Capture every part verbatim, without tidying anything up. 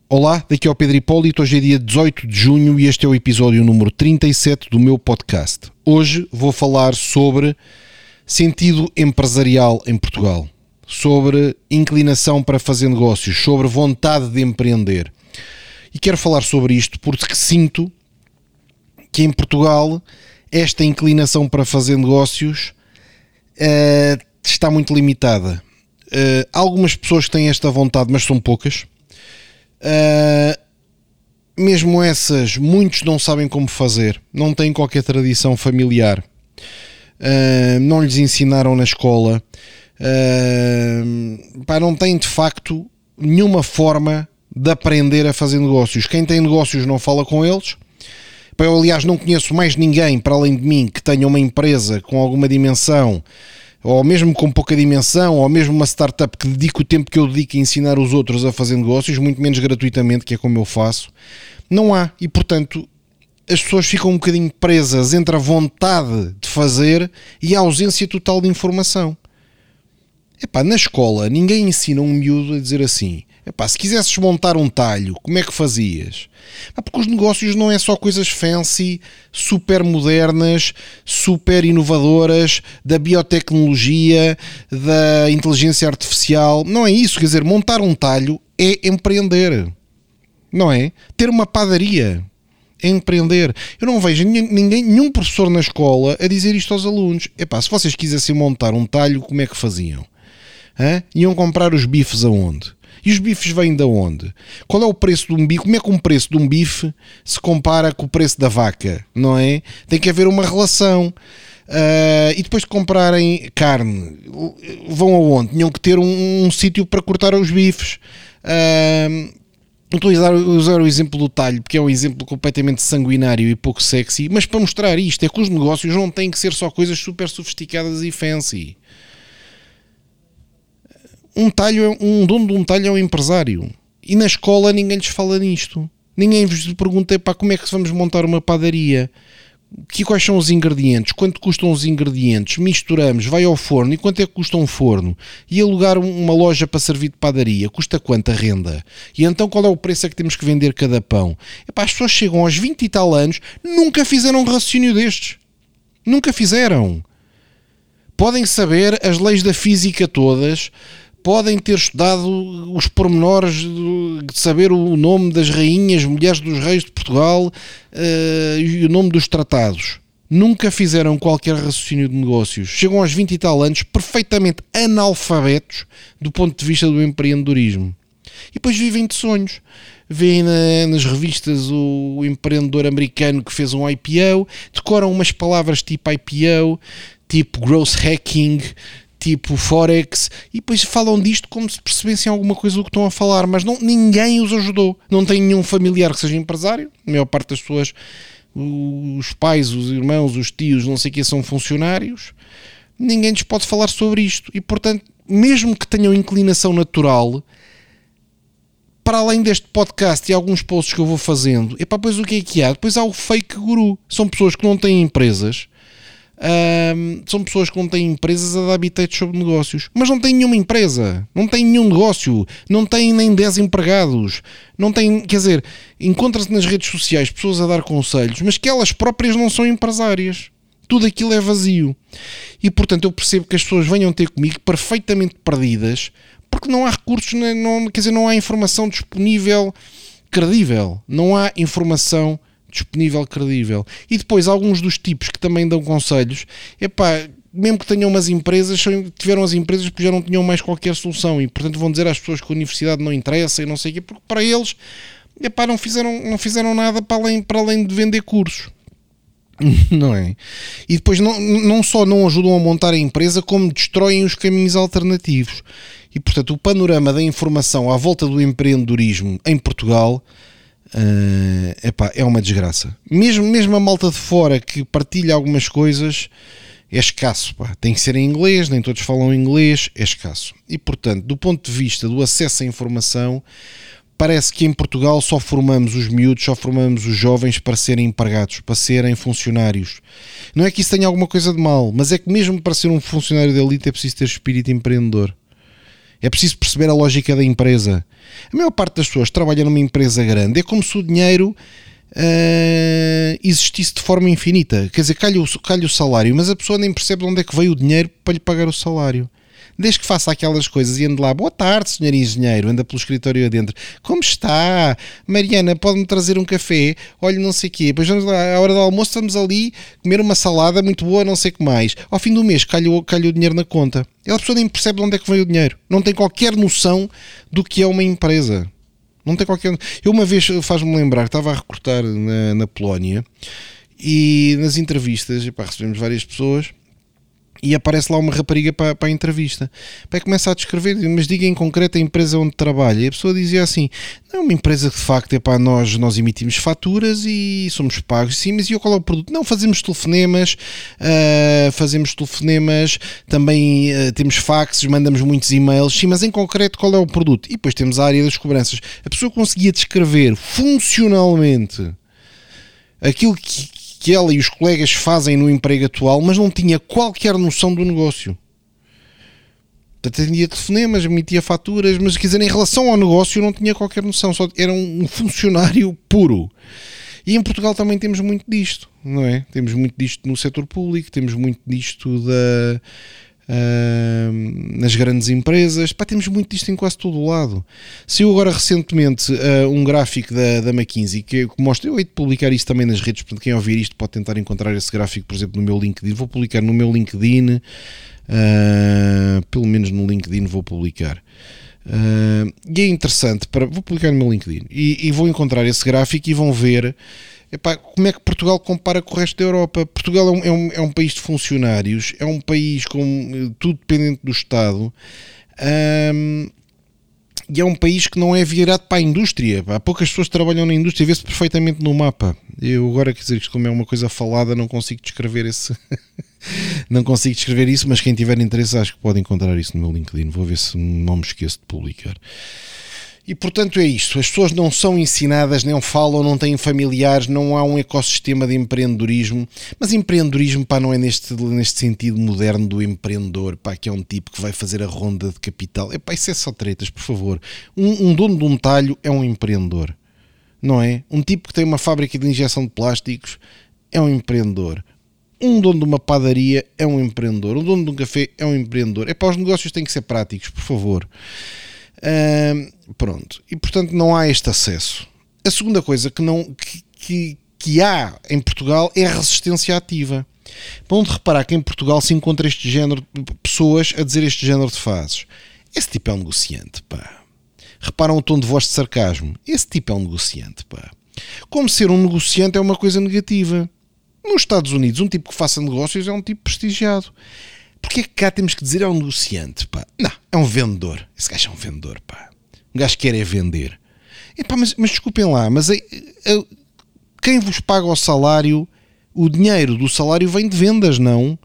Olá, daqui é o Pedro Hipólito, hoje é dia dezoito de junho e este é o episódio número trinta e sete do meu podcast. Hoje vou falar sobre sentido empresarial em Portugal, sobre inclinação para fazer negócios, sobre vontade de empreender. E quero falar sobre isto porque sinto que em Portugal esta inclinação para fazer negócios uh, está muito limitada. Uh, há algumas pessoas que têm esta vontade, mas são poucas. Uh, mesmo essas, muitos não sabem como fazer, não têm qualquer tradição familiar, uh, não lhes ensinaram na escola, uh, pá, não têm de facto nenhuma forma de aprender a fazer negócios. Quem tem negócios não fala com eles. Pá, eu aliás não conheço mais ninguém para além de mim que tenha uma empresa com alguma dimensão, ou mesmo com pouca dimensão, ou mesmo uma startup que dedique o tempo que eu dedico a ensinar os outros a fazer negócios, muito menos gratuitamente, que é como eu faço. Não há, e portanto as pessoas ficam um bocadinho presas entre a vontade de fazer e a ausência total de informação. Epá, na escola ninguém ensina um miúdo a dizer assim: epá, se quisesses montar um talho, como é que fazias? Ah, porque os negócios não é só coisas fancy, super modernas, super inovadoras, da biotecnologia, da inteligência artificial. Não é isso, quer dizer, montar um talho é empreender, não é? Ter uma padaria é empreender. Eu não vejo ninguém, nenhum professor na escola a dizer isto aos alunos. Epá, se vocês quisessem montar um talho, como é que faziam? Hã? Iam comprar os bifes aonde? E os bifes vêm de onde? Qual é o preço de um bife? Como é que um preço de um bife se compara com o preço da vaca? Não é? Tem que haver uma relação. Uh, e depois de comprarem carne, vão aonde? Tinham que ter um, um sítio para cortar os bifes. Uh, Estou a usar, usar o exemplo do talho, porque é um exemplo completamente sanguinário e pouco sexy, mas para mostrar isto, é que os negócios não têm que ser só coisas super sofisticadas e fancy. Um talho, um dono de um talho é um empresário. E na escola ninguém lhes fala nisto. Ninguém vos pergunta, pá, como é que vamos montar uma padaria? Que, quais são os ingredientes? Quanto custam os ingredientes? Misturamos, vai ao forno. E quanto é que custa um forno? E alugar uma loja para servir de padaria, custa quanto a renda? E então qual é o preço a que temos que vender cada pão? Epá, as pessoas chegam aos vinte e tal anos, nunca fizeram um raciocínio destes. Nunca fizeram. Podem saber as leis da física todas, podem ter estudado os pormenores de saber o nome das rainhas, mulheres dos reis de Portugal uh, e o nome dos tratados. Nunca fizeram qualquer raciocínio de negócios. Chegam aos vinte e tal anos perfeitamente analfabetos do ponto de vista do empreendedorismo. E depois vivem de sonhos. Vêem na, nas revistas o, o empreendedor americano que fez um I P O, decoram umas palavras tipo I P O, tipo growth hacking, tipo Forex, e depois falam disto como se percebessem alguma coisa do que estão a falar, mas não, ninguém os ajudou. Não tem nenhum familiar que seja empresário. A maior parte das pessoas, os pais, os irmãos, os tios, não sei o que, são funcionários. Ninguém lhes pode falar sobre isto. E, portanto, mesmo que tenham inclinação natural, para além deste podcast e alguns posts que eu vou fazendo, e pá, pois o que é que há? Depois há o fake guru. São pessoas que não têm empresas. Um, são pessoas que não têm empresas a dar bitetes sobre negócios, mas não têm nenhuma empresa, não têm nenhum negócio, não têm nem dez empregados, não têm, quer dizer, encontra-se nas redes sociais pessoas a dar conselhos, mas que elas próprias não são empresárias. Tudo aquilo é vazio. E portanto eu percebo que as pessoas venham ter comigo perfeitamente perdidas, porque não há recursos, não, quer dizer, não há informação disponível credível, não há informação disponível, credível. E depois alguns dos tipos que também dão conselhos, epá, mesmo que tenham umas empresas, tiveram as empresas porque já não tinham mais qualquer solução e portanto vão dizer às pessoas que a universidade não interessa e não sei o quê, porque para eles, epá, não fizeram, não fizeram nada para além, para além de vender cursos. Não é? E depois não, não só não ajudam a montar a empresa, como destroem os caminhos alternativos. E portanto o panorama da informação à volta do empreendedorismo em Portugal Uh, epá, é uma desgraça. Mesmo, mesmo a malta de fora que partilha algumas coisas é escasso, pá. Tem que ser em inglês, nem todos falam inglês, é escasso. E portanto, do ponto de vista do acesso à informação, parece que em Portugal só formamos os miúdos, só formamos os jovens para serem empregados, para serem funcionários. Não é que isso tenha alguma coisa de mal, mas é que mesmo para ser um funcionário da elite é preciso ter espírito empreendedor. É preciso perceber a lógica da empresa. A maior parte das pessoas que trabalham numa empresa grande é como se o dinheiro uh, existisse de forma infinita. Quer dizer, calha o, calha o salário, mas a pessoa nem percebe de onde é que veio o dinheiro para lhe pagar o salário. Desde que faça aquelas coisas e ande lá, boa tarde, senhor engenheiro, anda pelo escritório adentro, como está? Mariana, pode-me trazer um café? Olha, não sei o quê, depois vamos lá, à hora do almoço estamos ali, comer uma salada muito boa, não sei o que mais. Ao fim do mês, calha o, calha o dinheiro na conta. E a pessoa nem percebe de onde é que veio o dinheiro. Não tem qualquer noção do que é uma empresa. Não tem qualquer... Eu uma vez, faz-me lembrar, estava a recrutar na, na Polónia e nas entrevistas, epá, recebemos várias pessoas. E aparece lá uma rapariga para, para a entrevista. Pai, começa a descrever, mas diga em concreto a empresa onde trabalha. E a pessoa dizia assim: não, é uma empresa que de facto é para nós, nós emitimos faturas e somos pagos. Sim, mas e qual é o produto? Não, fazemos telefonemas, uh, fazemos telefonemas, também uh, temos faxes, mandamos muitos e-mails. Sim, mas em concreto qual é o produto? E depois temos a área das cobranças. A pessoa conseguia descrever funcionalmente aquilo que que ela e os colegas fazem no emprego atual, mas não tinha qualquer noção do negócio. Atendia telefonemas, emitia faturas, mas quer dizer, em relação ao negócio não tinha qualquer noção, só era um funcionário puro. E em Portugal também temos muito disto, não é? Temos muito disto no setor público, temos muito disto da... Uh, nas grandes empresas, pá, temos muito disto em quase todo o lado. Saiu agora recentemente uh, um gráfico da, da McKinsey que, que mostra, eu hei de publicar isso também nas redes, portanto quem ouvir isto pode tentar encontrar esse gráfico, por exemplo, no meu LinkedIn. Vou publicar no meu LinkedIn, uh, pelo menos no LinkedIn vou publicar. Uh, e é interessante, para, vou publicar no meu LinkedIn e, e vou encontrar esse gráfico e vão ver, epá, como é que Portugal compara com o resto da Europa. Portugal é um, é um, é um país de funcionários, é um país com tudo dependente do Estado, um, e é um país que não é virado para a indústria. Há poucas pessoas que trabalham na indústria, vê-se perfeitamente no mapa. Eu agora, quer dizer, como é uma coisa falada, não consigo descrever esse não consigo descrever isso, mas quem tiver interesse acho que pode encontrar isso no meu LinkedIn. Vou ver se não me esqueço de publicar. E portanto é isto, as pessoas não são ensinadas, não falam, não têm familiares, não há um ecossistema de empreendedorismo, mas empreendedorismo, pá, não é neste, neste sentido moderno do empreendedor, pá, que é um tipo que vai fazer a ronda de capital. Epá, isso é só tretas, por favor. Um, um dono de um talho é um empreendedor, não é? Um tipo que tem uma fábrica de injeção de plásticos é um empreendedor. Um dono de uma padaria é um empreendedor. Um dono de um café é um empreendedor. Epá, os negócios têm que ser práticos, por favor. Uh, pronto, e portanto não há este acesso. A segunda coisa que, não, que, que, que há em Portugal é a resistência ativa. Vão de reparar que em Portugal se encontra este género de pessoas a dizer este género de frases. Esse tipo é um negociante, pá. Reparam o tom de voz de sarcasmo. Esse tipo é um negociante, pá. Como ser um negociante é uma coisa negativa. Nos Estados Unidos, um tipo que faça negócios é um tipo prestigiado. Porquê que cá temos que dizer é um negociante, pá? Não, é um vendedor. Esse gajo é um vendedor, pá. Um gajo que quer é vender. E, pá, mas, mas desculpem lá, mas é, é, quem vos paga o salário, o dinheiro do salário vem de vendas, não?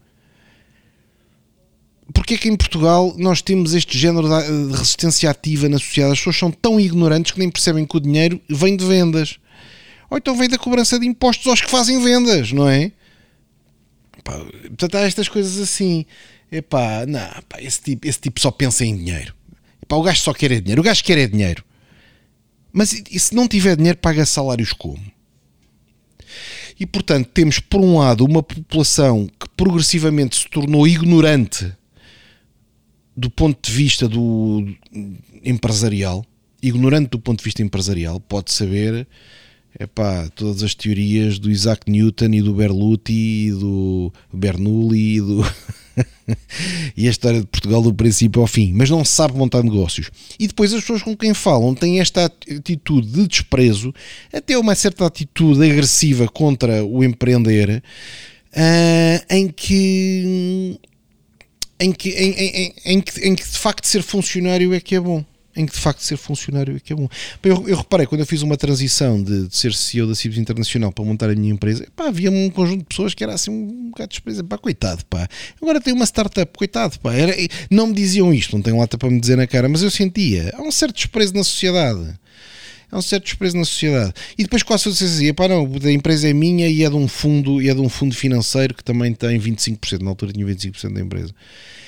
Porquê que em Portugal nós temos este género de resistência ativa na sociedade? As pessoas são tão ignorantes que nem percebem que o dinheiro vem de vendas. Ou então vem da cobrança de impostos aos que fazem vendas, não é? Pá, portanto, há estas coisas assim. Epá, não, pá, esse, tipo, esse tipo só pensa em dinheiro. Epá, o gajo só quer é dinheiro. O gajo quer é dinheiro. Mas e, e se não tiver dinheiro, paga salários como? E, portanto, temos, por um lado, uma população que progressivamente se tornou ignorante do ponto de vista do empresarial. Ignorante do ponto de vista empresarial. Pode saber... Epá, todas as teorias do Isaac Newton e do Berluti e do Bernoulli e, do e a história de Portugal do princípio ao fim, mas não se sabe montar negócios. E depois as pessoas com quem falam têm esta atitude de desprezo, até uma certa atitude agressiva contra o empreender, uh, em que em que, em, em, em, que, em que de facto ser funcionário é que é bom. Em que de facto ser funcionário é que é bom. Eu, eu reparei, quando eu fiz uma transição de, de ser C E O da Cibos Internacional para montar a minha empresa, pá, havia um conjunto de pessoas que era assim um bocado despreza, pá, coitado, pá, agora tem uma startup, coitado, pá, era, não me diziam isto, não tenho lata para me dizer na cara, mas eu sentia, há um certo desprezo na sociedade, há um certo desprezo na sociedade, e depois quase você dizia, pá, não, a empresa é minha e é de um fundo, e é de um fundo financeiro que também tem vinte e cinco por cento, na altura tinha vinte e cinco por cento da empresa.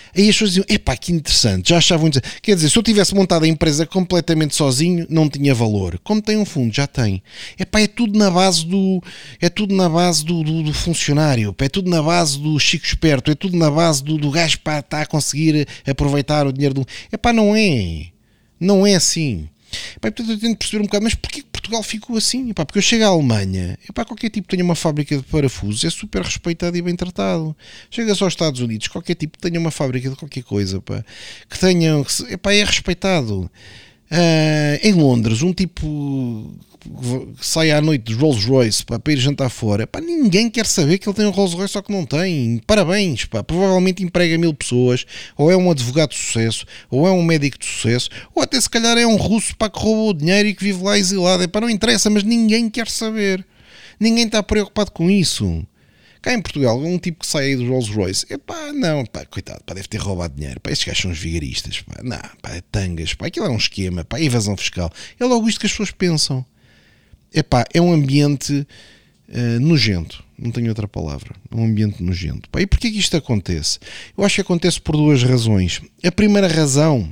Aí as pessoas diziam, epá, que interessante, já achavam interessante. Quer dizer, se eu tivesse montado a empresa completamente sozinho, não tinha valor. Como tem um fundo, já tem. Epá, é tudo na base do, é tudo na base do, do, do funcionário, é tudo na base do Chico Esperto, é tudo na base do, do gajo para estar a conseguir aproveitar o dinheiro do... Epá, não é. Não é assim. Epá, portanto, eu tento perceber um bocado, mas porquê que Portugal ficou assim? Epá, porque eu chego à Alemanha, epá, qualquer tipo que tenha uma fábrica de parafusos é super respeitado e bem tratado. Chega-se aos Estados Unidos, qualquer tipo que tenha uma fábrica de qualquer coisa, pá, que tenha, epá, é respeitado. Uh, em Londres, um tipo que sai à noite de Rolls Royce, pá, para ir jantar fora, pá, ninguém quer saber que ele tem um Rolls Royce, só que não tem. Parabéns, pá, provavelmente emprega mil pessoas, ou é um advogado de sucesso, ou é um médico de sucesso, ou até se calhar é um russo, pá, que roubou o dinheiro e que vive lá exilado. Pá, não interessa, mas ninguém quer saber. Ninguém está preocupado com isso. Cá em Portugal, um tipo que sai aí do Rolls Royce, epá, não, pá, coitado, pá, deve ter roubado dinheiro, pá, estes gajos são os vigaristas, pá, não, pá, é tangas, pá, aquilo é um esquema, pá, evasão fiscal. É logo isto que as pessoas pensam. Epá, é um ambiente uh, nojento, não tenho outra palavra, é um ambiente nojento. Pá, e porquê que isto acontece? Eu acho que acontece por duas razões. A primeira razão,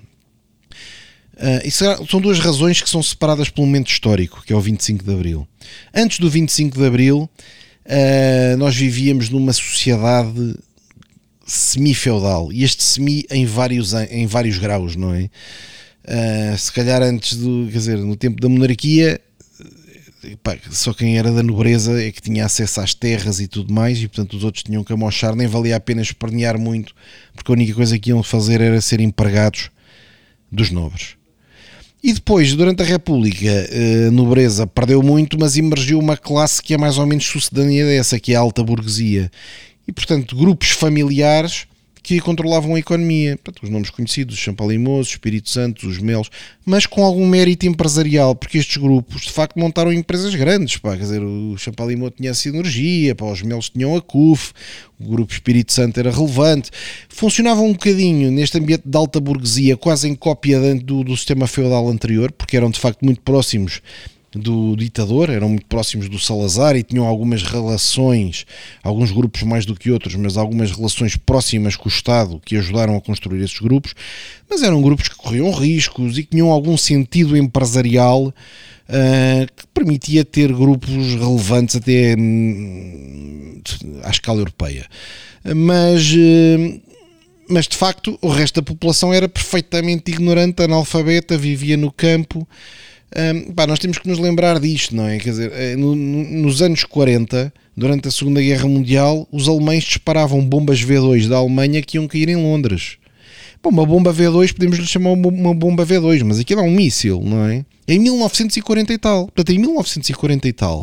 uh, isso são duas razões que são separadas pelo momento histórico, que é o vinte e cinco de Abril. Antes do vinte e cinco de Abril, Uh, nós vivíamos numa sociedade semi-feudal, e este semi em vários, em vários graus, não é? Uh, se calhar antes do, quer dizer, no tempo da monarquia, pá, só quem era da nobreza é que tinha acesso às terras e tudo mais, e portanto os outros tinham que amochar, nem valia a pena espernear muito, porque a única coisa que iam fazer era ser empregados dos nobres. E depois, durante a República, a nobreza perdeu muito, mas emergiu uma classe que é mais ou menos sucedânea dessa, que é a alta burguesia. E, portanto, grupos familiares que controlavam a economia. Portanto, os nomes conhecidos, os Champalimosos, os Espírito Santo, os Melos, mas com algum mérito empresarial, porque estes grupos, de facto, montaram empresas grandes. Pá. Quer dizer, o Champalimou tinha a Sinergia, pá, os Melos tinham a C U F, o Grupo Espírito Santo era relevante. Funcionava um bocadinho neste ambiente de alta burguesia, quase em cópia do, do sistema feudal anterior, porque eram, de facto, muito próximos do ditador, eram muito próximos do Salazar e tinham algumas relações, alguns grupos mais do que outros, mas algumas relações próximas com o Estado que ajudaram a construir esses grupos, mas eram grupos que corriam riscos e que tinham algum sentido empresarial uh, que permitia ter grupos relevantes até hum, à escala europeia. Mas... Uh, mas de facto o resto da população era perfeitamente ignorante, analfabeta, vivia no campo. Um, pá, nós temos que nos lembrar disto, não é? Quer dizer, no, no, nos anos quarenta, durante a Segunda Guerra Mundial, os alemães disparavam bombas V dois da Alemanha que iam cair em Londres. Bom, uma bomba V dois, podemos lhe chamar uma bomba V dois, mas aquilo é um míssil, não é? Em mil novecentos e quarenta e tal. Portanto, em mil novecentos e quarenta e tal,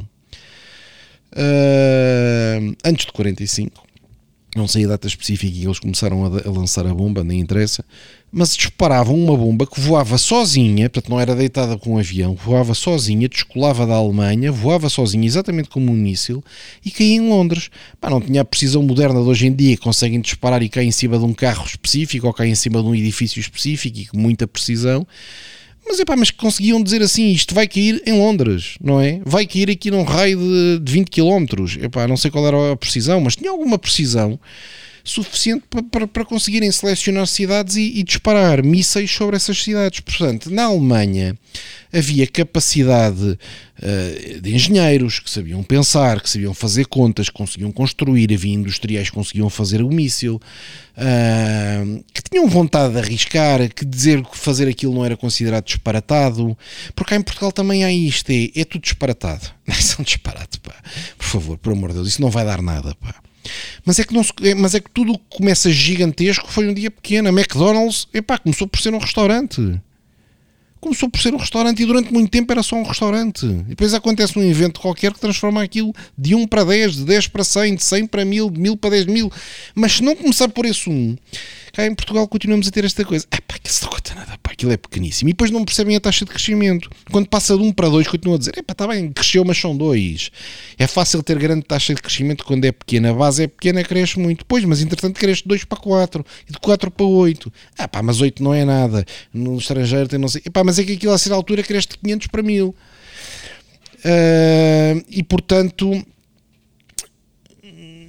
uh, antes de quarenta e cinco, não sei a data específica que eles começaram a, a lançar a bomba, nem interessa, mas disparavam uma bomba que voava sozinha, portanto não era deitada com um avião, voava sozinha, descolava da Alemanha, voava sozinha, exatamente como um míssil, e caía em Londres. Pá, não tinha a precisão moderna de hoje em dia, que conseguem disparar e cair em cima de um carro específico, ou cair em cima de um edifício específico, e com muita precisão. Mas, epá, mas conseguiam dizer assim, isto vai cair em Londres, não é? Vai cair aqui num raio de, de vinte quilómetros. Epá, não sei qual era a precisão, mas tinha alguma precisão suficiente para, para, para conseguirem selecionar cidades e, e disparar mísseis sobre essas cidades. Portanto, na Alemanha havia capacidade uh, de engenheiros que sabiam pensar, que sabiam fazer contas, que conseguiam construir, havia industriais que conseguiam fazer o míssil, uh, que tinham vontade de arriscar, que dizer que fazer aquilo não era considerado disparatado, porque cá em Portugal também há isto, é, é tudo disparatado. Isso é um disparate, pá. Por favor, por amor de Deus, isso não vai dar nada, pá. Mas é, que não se, mas é que tudo o que começa gigantesco foi um dia pequeno. A McDonald's, epá, começou por ser um restaurante. Começou por ser um restaurante e durante muito tempo era só um restaurante. E depois acontece um evento qualquer que transforma aquilo de um para dez, de dez para cem, de cem para mil, de mil para dez mil. Mas se não começar por esse um, cá em Portugal continuamos a ter esta coisa. Ah pá, aquilo não conta nada, pá, aquilo é pequeníssimo. E depois não percebem a taxa de crescimento. Quando passa de um para dois, continuam a dizer, epá, está bem, cresceu, mas são dois. É fácil ter grande taxa de crescimento quando é pequena. A base é pequena, cresce muito. Pois, mas entretanto cresce de dois para quatro, e de quatro para oito. Ah pá, mas oito não é nada. No estrangeiro tem não sei... Epá, mas é que aquilo a certa altura cresce de quinhentos para mil. Uh, e portanto...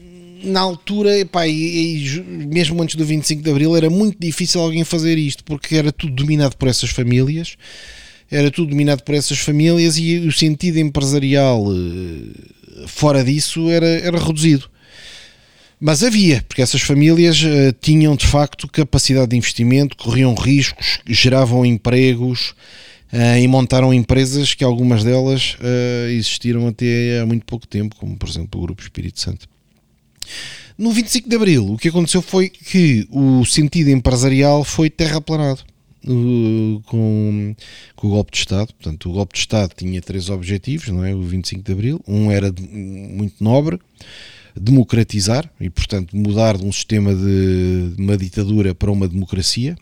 na altura, epá, e, e mesmo antes do vinte e cinco de Abril, era muito difícil alguém fazer isto, porque era tudo dominado por essas famílias, era tudo dominado por essas famílias e o sentido empresarial fora disso era, era reduzido. Mas havia, porque essas famílias uh, tinham de facto capacidade de investimento, corriam riscos, geravam empregos uh, e montaram empresas que algumas delas uh, existiram até há muito pouco tempo, como por exemplo o Grupo Espírito Santo. No vinte e cinco de Abril, o que aconteceu foi que o sentido empresarial foi terraplanado uh, com, com o golpe de Estado. Portanto, o golpe de Estado tinha três objetivos, não é? O vinte e cinco de Abril. Um era de, muito nobre, democratizar e, portanto, mudar de um sistema de, de uma ditadura para uma democracia.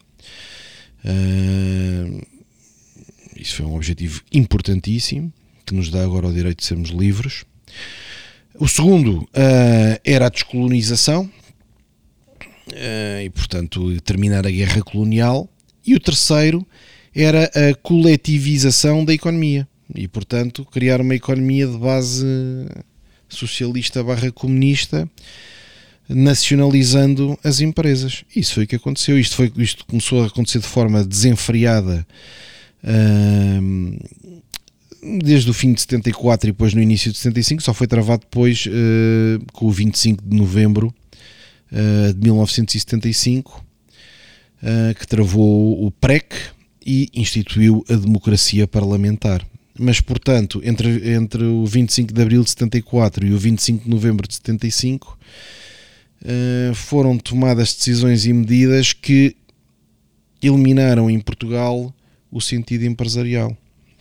Uh, isso foi um objetivo importantíssimo, que nos dá agora o direito de sermos livres. O segundo uh, era a descolonização uh, e, portanto, terminar a guerra colonial. E o terceiro era a coletivização da economia e, portanto, criar uma economia de base socialista barra comunista, nacionalizando as empresas. Isso foi o que aconteceu. Isto, foi, isto começou a acontecer de forma desenfreada uh, desde o fim de setenta e quatro e depois no início de setenta e cinco, só foi travado depois uh, com o vinte e cinco de novembro uh, de mil novecentos e setenta e cinco, uh, que travou o P R E C e instituiu a democracia parlamentar. Mas, portanto, entre, entre o vinte e cinco de Abril de setenta e quatro e o vinte e cinco de Novembro de setenta e cinco uh, foram tomadas decisões e medidas que eliminaram em Portugal o sentido empresarial.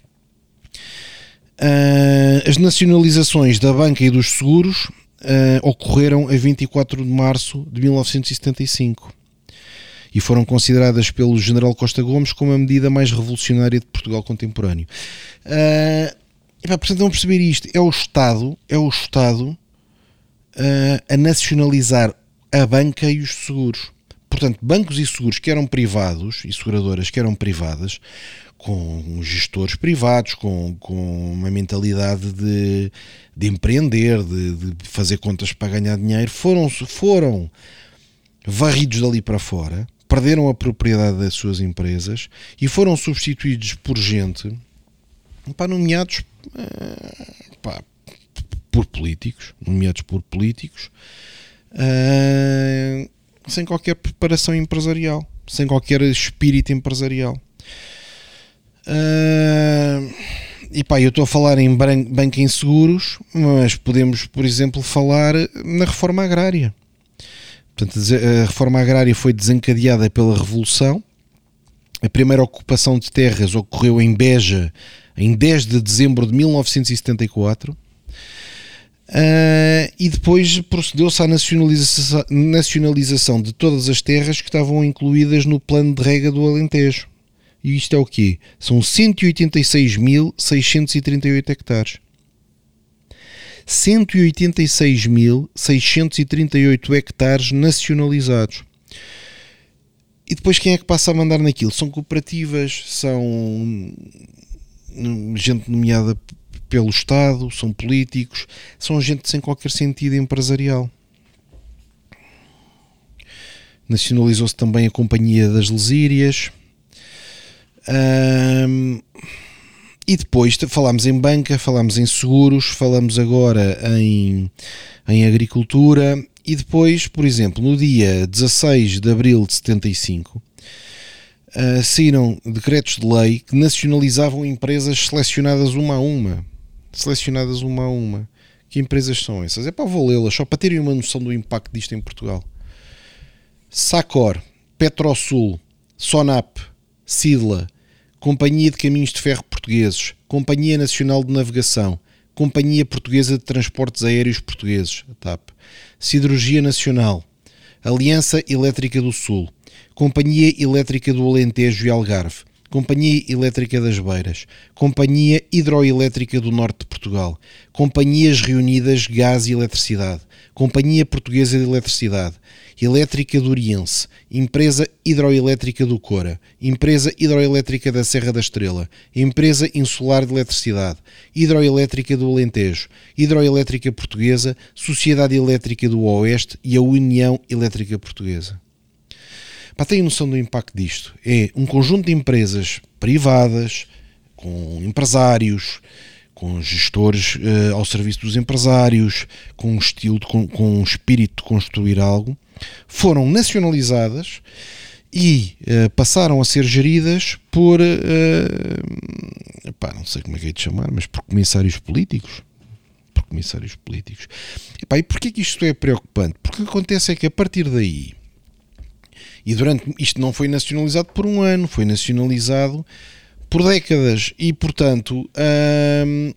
Uh, as nacionalizações da banca e dos seguros uh, ocorreram a vinte e quatro de março de mil novecentos e setenta e cinco e foram consideradas pelo general Costa Gomes como a medida mais revolucionária de Portugal contemporâneo. Uh, e para portanto, vamos perceber isto. É o Estado, é o Estado uh, a nacionalizar a banca e os seguros. Portanto, bancos e seguros que eram privados e seguradoras que eram privadas, com gestores privados, com, com uma mentalidade de, de empreender, de, de fazer contas para ganhar dinheiro, foram, foram varridos dali para fora, perderam a propriedade das suas empresas e foram substituídos por gente, pá, nomeados pá, por políticos, nomeados por políticos, uh, sem qualquer preparação empresarial, sem qualquer espírito empresarial. Uh, e pá, eu estou a falar em banca em seguros, mas podemos, por exemplo, falar na reforma agrária. Portanto, a reforma agrária foi desencadeada pela Revolução. A primeira ocupação de terras ocorreu em Beja em dez de dezembro de mil novecentos e setenta e quatro. Uh, e depois procedeu-se à nacionalização, nacionalização de todas as terras que estavam incluídas no plano de rega do Alentejo. E isto é o quê? São cento e oitenta e seis mil seiscentos e trinta e oito hectares. cento e oitenta e seis mil seiscentos e trinta e oito hectares nacionalizados. E depois quem é que passa a mandar naquilo? São cooperativas, são gente nomeada pelo Estado, são políticos, são gente sem qualquer sentido empresarial. Nacionalizou-se também a Companhia das Lesírias. Um, e depois falámos em banca, falámos em seguros, falamos agora em, em agricultura e depois, por exemplo, no dia dezasseis de abril de setenta e cinco uh, saíram decretos de lei que nacionalizavam empresas selecionadas uma a uma. Selecionadas uma a uma. Que empresas são essas? É para vou lê-las, só para terem uma noção do impacto disto em Portugal. Sacor, Petrosul, Sonap, Sidla, Companhia de Caminhos de Ferro Portugueses, Companhia Nacional de Navegação, Companhia Portuguesa de Transportes Aéreos Portugueses, a TAP, Siderurgia Nacional, Aliança Elétrica do Sul, Companhia Elétrica do Alentejo e Algarve, Companhia Elétrica das Beiras, Companhia Hidroelétrica do Norte de Portugal. Companhias reunidas Gás e Eletricidade, Companhia Portuguesa de Eletricidade, Elétrica do Oriense, Empresa Hidroelétrica do Cora, Empresa Hidroelétrica da Serra da Estrela, Empresa Insular de Eletricidade, Hidroelétrica do Alentejo, Hidroelétrica Portuguesa, Sociedade Elétrica do Oeste e a União Elétrica Portuguesa. Para terem noção do impacto disto, é um conjunto de empresas privadas, com empresários, com gestores uh, ao serviço dos empresários, com um estilo, de, com, com um espírito de construir algo, foram nacionalizadas e uh, passaram a ser geridas por, uh, epá, não sei como é que é de chamar, mas por comissários políticos. Por comissários políticos. Epá, e porquê que isto é preocupante? Porque o que acontece é que a partir daí, e durante isto não foi nacionalizado por um ano, foi nacionalizado por décadas e, portanto, hum,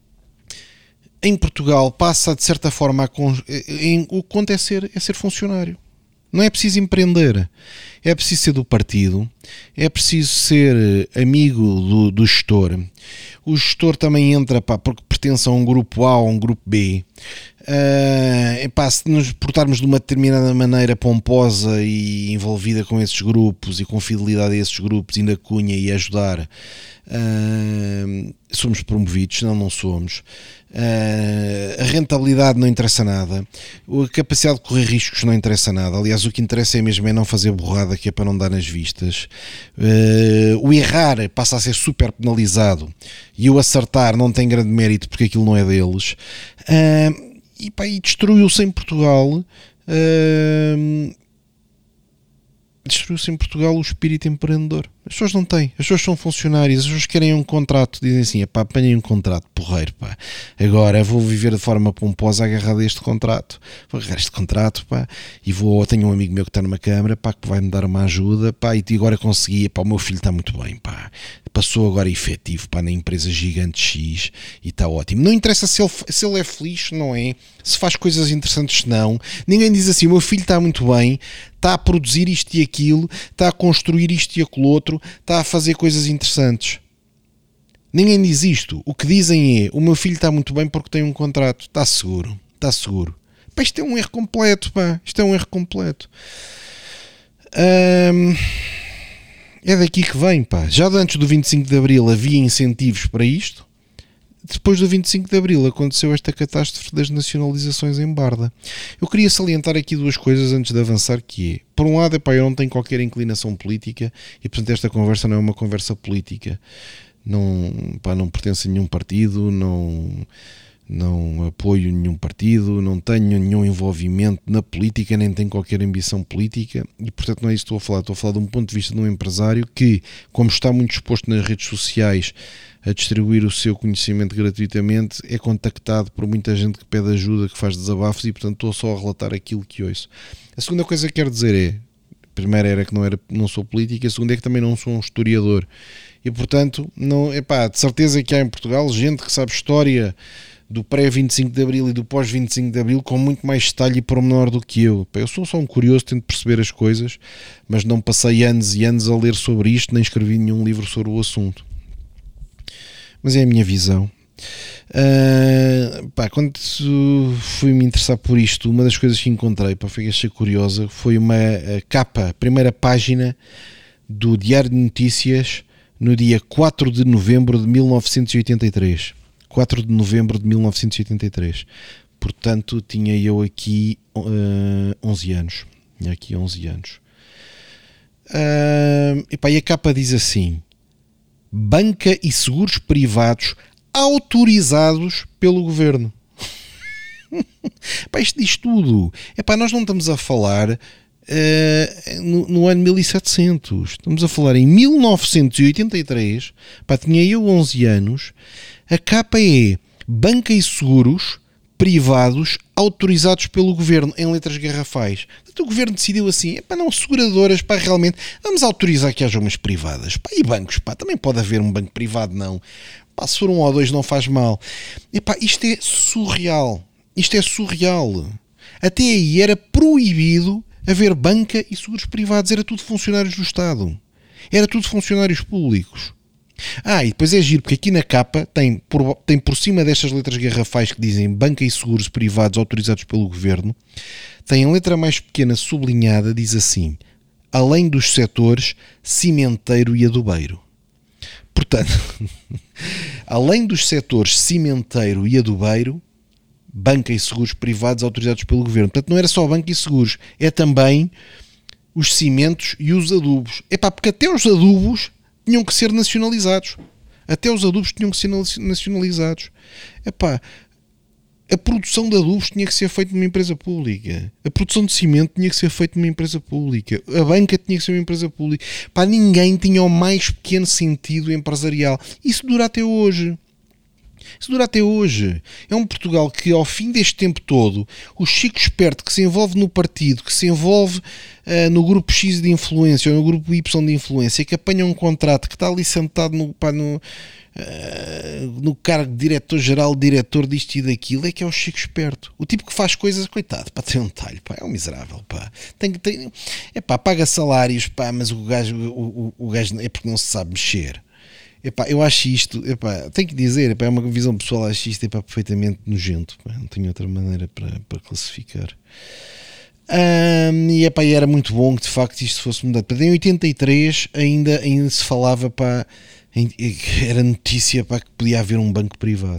em Portugal passa de certa forma a con- em, o que conta é ser, é ser funcionário. Não é preciso empreender, é preciso ser do partido, é preciso ser amigo do, do gestor. O gestor também entra, pá, porque pertence a um grupo A ou um grupo B. Uh, epá, se nos portarmos de uma determinada maneira pomposa e envolvida com esses grupos e com fidelidade a esses grupos, ainda cunha e ajudar, uh, somos promovidos, senão não somos. Uh, a rentabilidade não interessa nada, a capacidade de correr riscos não interessa nada. Aliás, o que interessa é mesmo é não fazer borrada, que é para não dar nas vistas. Uh, o errar passa a ser super penalizado e o acertar não tem grande mérito porque aquilo não é deles. Uh, e, pá, e destruiu-se em Portugal uh, destruiu-se em Portugal o espírito empreendedor. As pessoas não têm, as pessoas são funcionárias, as pessoas querem um contrato, dizem assim, pá, apanhem um contrato, porreiro, pá, agora vou viver de forma pomposa agarrado a este contrato, vou agarrar este contrato, pá, e vou, tenho um amigo meu que está numa câmara, pá, que vai-me dar uma ajuda, pá, e agora consegui, pá, o meu filho está muito bem, pá, passou agora efetivo, pá, na empresa gigante X e está ótimo. Não interessa se ele, se ele é feliz, não é, se faz coisas interessantes, se não, ninguém diz assim, o meu filho está muito bem, está a produzir isto e aquilo, está a construir isto e aquilo outro, está a fazer coisas interessantes. Ninguém diz isto. O que dizem é, o meu filho está muito bem porque tem um contrato. Está seguro, está seguro. Pá, isto é um erro completo, pá. Isto é um erro completo. Hum, é daqui que vem, pá. Já antes do vinte e cinco de Abril havia incentivos para isto. Depois do vinte e cinco de Abril aconteceu esta catástrofe das nacionalizações em Barda. Eu queria salientar aqui duas coisas antes de avançar, que é, por um lado, epá, eu não tenho qualquer inclinação política e, portanto, esta conversa não é uma conversa política. Não, epá, não pertenço a nenhum partido, não, não apoio nenhum partido, não tenho nenhum envolvimento na política, nem tenho qualquer ambição política e, portanto, não é isso que estou a falar. Estou a falar de um ponto de vista de um empresário que, como está muito exposto nas redes sociais a distribuir o seu conhecimento gratuitamente, é contactado por muita gente que pede ajuda, que faz desabafos e, portanto, estou só a relatar aquilo que ouço. A segunda coisa que quero dizer é, a primeira era que não, era, não sou político, a segunda é que também não sou um historiador. E, portanto, não, epá, de certeza que há em Portugal gente que sabe história do pré-vinte e cinco de Abril e do pós-vinte e cinco de Abril com muito mais detalhe e pormenor do que eu. Eu sou só um curioso, tento perceber as coisas, mas não passei anos e anos a ler sobre isto, nem escrevi nenhum livro sobre o assunto. Mas é a minha visão. Uh, pá, quando fui me interessar por isto, uma das coisas que encontrei, pá, foi achei curiosa, foi uma capa, a primeira página do Diário de Notícias no dia quatro de novembro de mil novecentos e oitenta e três. quatro de novembro de mil novecentos e oitenta e três. Portanto, tinha eu aqui uh, onze anos. Tinha aqui onze anos. Uh, e, pá, e a capa diz assim: banca e seguros privados autorizados pelo governo. Pá, isto diz tudo. Epá, nós não estamos a falar uh, no, no ano mil e setecentos. Estamos a falar em mil novecentos e oitenta e três. Pá, tinha eu onze anos. A capa é banca e seguros privados autorizados pelo governo, em letras garrafais. O governo decidiu assim, pá, não, seguradoras, pá, realmente, vamos autorizar que haja umas privadas. Pá, e bancos, pá, também pode haver um banco privado, não. Pá, se for um ou dois não faz mal. E, pá, isto é surreal. Isto é surreal. Até aí era proibido haver banca e seguros privados. Era tudo funcionários do Estado. Era tudo funcionários públicos. Ah, e depois é giro, porque aqui na capa tem por, tem por cima destas letras garrafais que dizem banca e seguros privados autorizados pelo governo, tem em letra mais pequena sublinhada, diz assim, além dos setores cimenteiro e adubeiro. Portanto, além dos setores cimenteiro e adubeiro, banca e seguros privados autorizados pelo governo. Portanto, não era só banca e seguros, é também os cimentos e os adubos. Epá, porque até os adubos tinham que ser nacionalizados. Até os adubos tinham que ser nacionalizados. Epá, a produção de adubos tinha que ser feita numa empresa pública. A produção de cimento tinha que ser feita numa empresa pública. A banca tinha que ser uma empresa pública. Pá, ninguém tinha o mais pequeno sentido empresarial. Isso dura até hoje. Isso dura até hoje. É um Portugal que, ao fim deste tempo todo, o chico esperto que se envolve no partido, que se envolve uh, no grupo X de influência ou no grupo Y de influência, que apanha um contrato, que está ali sentado no, pá, no, uh, no cargo de diretor-geral, diretor disto e daquilo, é que é o chico esperto. O tipo que faz coisas, coitado, para ter um talho, pá, é um miserável, pá. Tem que ter, é pá, paga salários, pá, mas o gajo, o, o, o gajo é porque não se sabe mexer. Epá, eu acho isto, epá, tenho que dizer, epá, é uma visão pessoal, acho isto epá, perfeitamente nojento, epá, não tenho outra maneira para, para classificar. Um, e epá, era muito bom que de facto isto fosse mudado. Em oitenta e três ainda, ainda se falava, epá, era notícia epá, que podia haver um banco privado.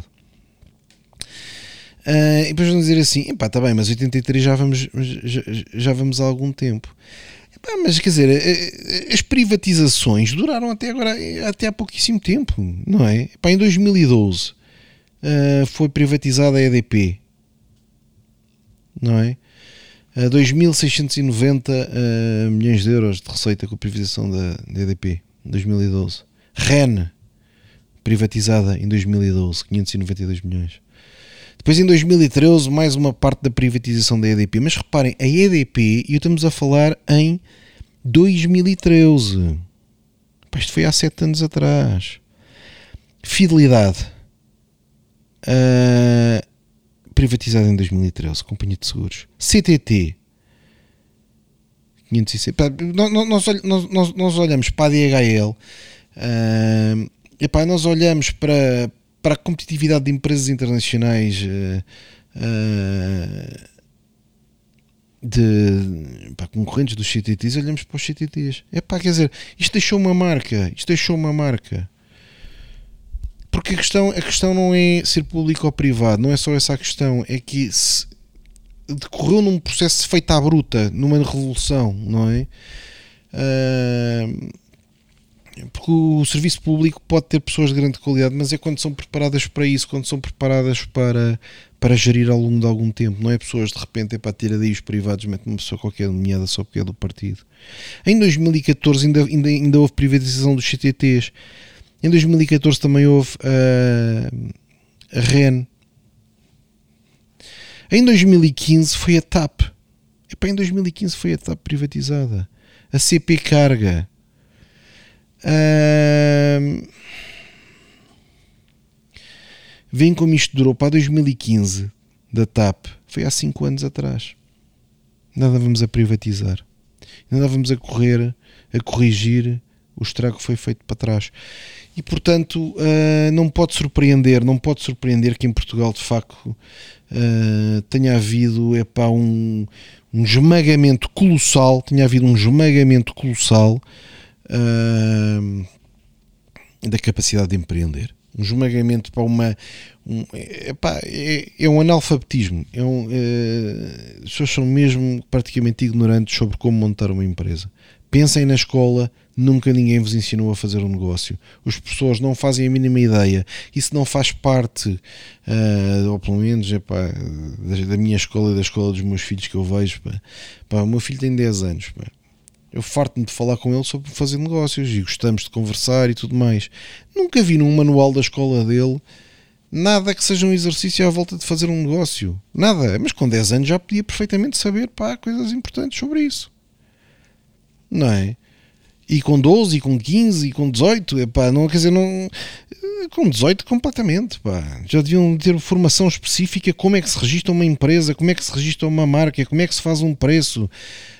Uh, e depois vão dizer assim, epá, está bem, mas oitenta e três já vamos, já, já vamos há algum tempo. Ah, mas quer dizer, as privatizações duraram até agora, até há pouquíssimo tempo, não é? Pá, em dois mil e doze uh, foi privatizada a E D P, não é? Uh, dois mil seiscentos e noventa uh, milhões de euros de receita com a privatização da, da E D P, em dois mil e doze. R E N, privatizada em dois mil e doze, quinhentos e noventa e dois milhões. Depois em dois mil e treze mais uma parte da privatização da E D P. Mas reparem, a E D P, e estamos a falar em dois mil e treze. Pá, isto foi há sete anos atrás. Fidelidade. Uh, privatizada em dois mil e treze. Companhia de Seguros. C T T. quinhentos e seis. Pá, nós, nós, nós, nós olhamos para a D H L. Uh, epá, nós olhamos para... para a competitividade de empresas internacionais uh, uh, de pá, concorrentes dos C T Ts, olhamos para os C T Ts. É pá, quer dizer, isto deixou uma marca, isto deixou uma marca. Porque a questão, a questão não é ser público ou privado, não é só essa a questão, é que se decorreu num processo feito à bruta, numa revolução, não é? Uh, Porque o serviço público pode ter pessoas de grande qualidade, mas é quando são preparadas para isso, quando são preparadas para, para gerir ao longo de algum tempo. Não é pessoas de repente é para tirar daí os privados, mete uma pessoa qualquer nomeada só porque é do partido. Em dois mil e catorze ainda, ainda, ainda houve privatização dos C T Ts. Em dois mil e catorze também houve uh, a R E N. Em dois mil e quinze foi a T A P. Epá, em dois mil e quinze foi a T A P privatizada. A C P Carga. Uh, Vem como isto durou para dois mil e quinze da T A P, foi há cinco anos atrás. Nada vamos a privatizar, nada vamos a correr a corrigir o estrago que foi feito para trás. E portanto uh, não pode surpreender, não pode surpreender que em Portugal de facto uh, tenha havido epá, um, um esmagamento colossal, tenha havido um esmagamento colossal Uh, da capacidade de empreender, um esmagamento para uma um, epá, é, é um analfabetismo, é um, é, as pessoas são mesmo praticamente ignorantes sobre como montar uma empresa. Pensem na escola, nunca ninguém vos ensinou a fazer um negócio, as pessoas não fazem a mínima ideia, isso não faz parte uh, ou pelo menos epá, da, da minha escola e da escola dos meus filhos que eu vejo. Pá. Pá, o meu filho tem dez anos, pá. Eu farto-me de falar com ele sobre fazer negócios e gostamos de conversar e tudo mais. Nunca vi num manual da escola dele nada que seja um exercício à volta de fazer um negócio. Nada. Mas com dez anos já podia perfeitamente saber pá, coisas importantes sobre isso. Não é? E com doze, e com quinze, e com dezoito, epá, não, quer dizer, não, com dezoito completamente, pá. Já deviam ter formação específica, como é que se registra uma empresa, como é que se registra uma marca, como é que se faz um preço.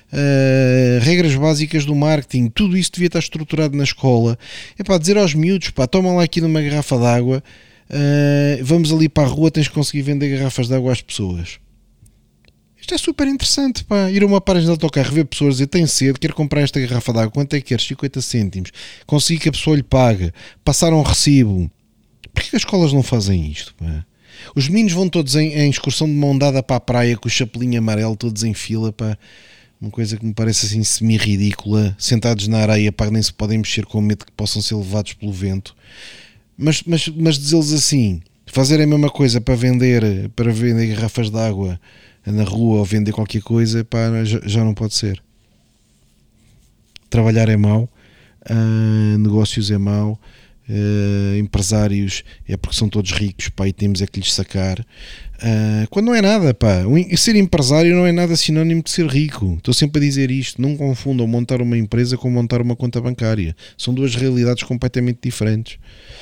uh, regras básicas do marketing, tudo isso devia estar estruturado na escola. É para dizer aos miúdos, pá, toma lá aqui numa garrafa de água, uh, vamos ali para a rua, tens que conseguir vender garrafas de água às pessoas. Isto é super interessante, pá. Ir a uma paragem de autocarro, ver pessoas dizer, tem sede, quero comprar esta garrafa de água, quanto é que queres? cinquenta cêntimos. Conseguir que a pessoa lhe pague, passar um recibo. Porquê que as escolas não fazem isto, pá? Os meninos vão todos em, em excursão de mão dada para a praia, com o chapelinho amarelo, todos em fila, pá. Uma coisa que me parece assim semi-ridícula, sentados na areia, pá, nem se podem mexer com medo que possam ser levados pelo vento. Mas, mas, mas dizer-lhes assim, fazer a mesma coisa para vender, para vender garrafas de água na rua ou vender qualquer coisa, pá, já, já não pode ser. Trabalhar é mau, uh, negócios é mau, uh, empresários é porque são todos ricos, pá, e temos é que lhes sacar. Uh, quando não é nada, pá, ser empresário não é nada sinónimo de ser rico. Estou sempre a dizer isto, não confundam montar uma empresa com montar uma conta bancária. São duas realidades completamente diferentes.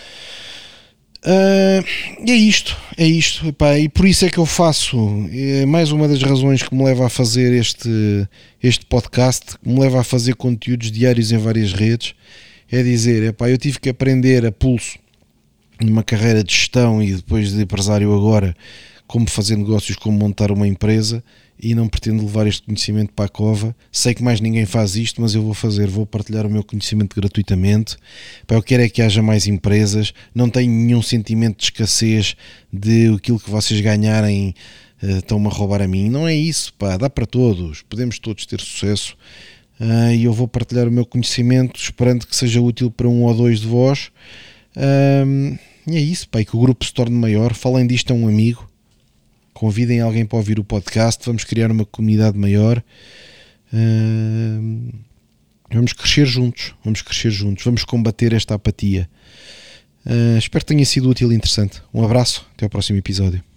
Uh, e é isto, é isto, epá, e por isso é que eu faço, é mais uma das razões que me leva a fazer este, este podcast, que me leva a fazer conteúdos diários em várias redes, é dizer, epá, eu tive que aprender a pulso numa carreira de gestão e depois de empresário agora, como fazer negócios, como montar uma empresa, e não pretendo levar este conhecimento para a cova. Sei que mais ninguém faz isto, mas eu vou fazer, vou partilhar o meu conhecimento gratuitamente. Eu quero é que haja mais empresas, não tenho nenhum sentimento de escassez de aquilo que vocês ganharem uh, estão-me a roubar a mim, não é isso, pá, dá para todos, podemos todos ter sucesso, uh, e eu vou partilhar o meu conhecimento esperando que seja útil para um ou dois de vós, uh, e é isso, pá, e que o grupo se torne maior. Falem disto a um amigo, convidem alguém para ouvir o podcast, vamos criar uma comunidade maior, uh, vamos crescer juntos, vamos crescer juntos, vamos combater esta apatia. Uh, espero que tenha sido útil e interessante. Um abraço, até ao próximo episódio.